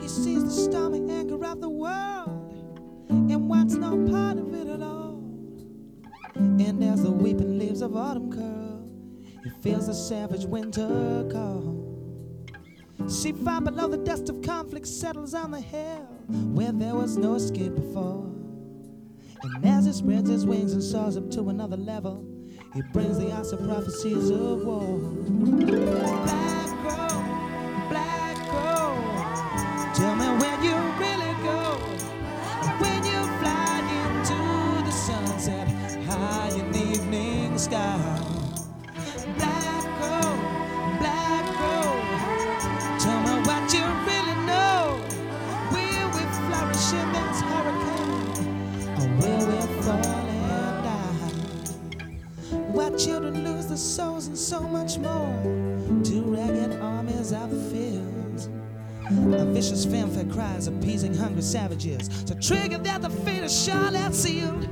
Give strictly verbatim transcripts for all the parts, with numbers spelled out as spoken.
he sees the stormy anger of the world and wants no part of it at all. And as the weeping leaves of autumn curl, he feels the savage winter call. See, far below the dust of conflict settles on the hill where there was no escape before. And as he spreads his wings and soars up to another level, he brings the answer prophecies of war. Black crow, black crow, tell me where you really go. When you fly into the sunset high in the evening sky. Black crow, black crow, tell me what you really know. Will we flourish in this hurricane, or will we fall and die? Why children lose their souls and so much more to ragged armies of the fields? A vicious fanfare cries appeasing hungry savages to trigger that the fate of Charlotte sealed.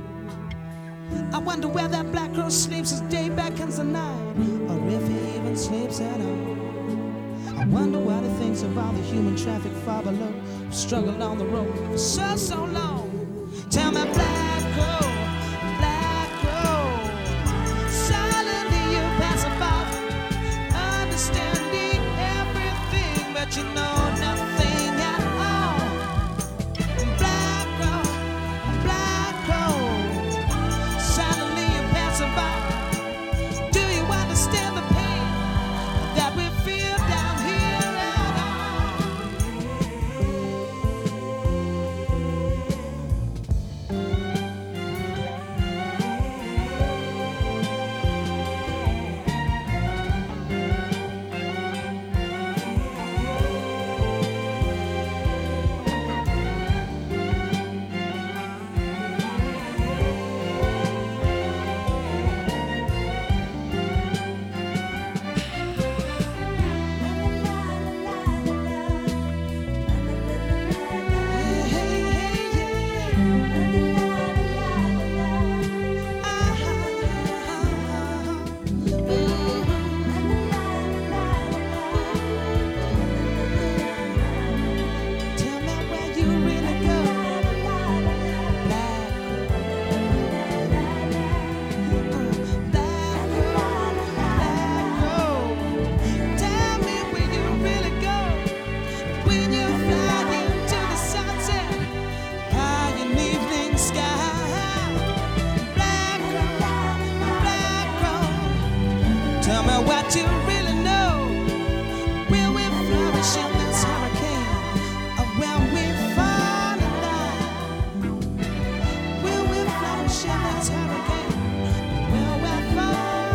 I wonder where that black crow sleeps as day beckons the night, or if he even sleeps at all. I wonder what he thinks of all the human traffic far below, who struggled on the road for so, so long. Tell me, black crow, black crow, silently you pass about, understanding everything, but you know nothing at all. Black crow, black crow, silently you pass about. Do you understand the pain that we feel down here at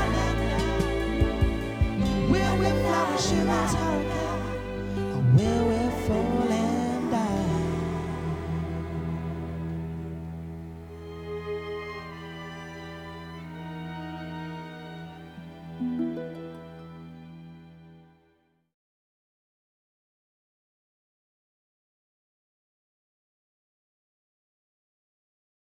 Will we flourish in this hurricane, or will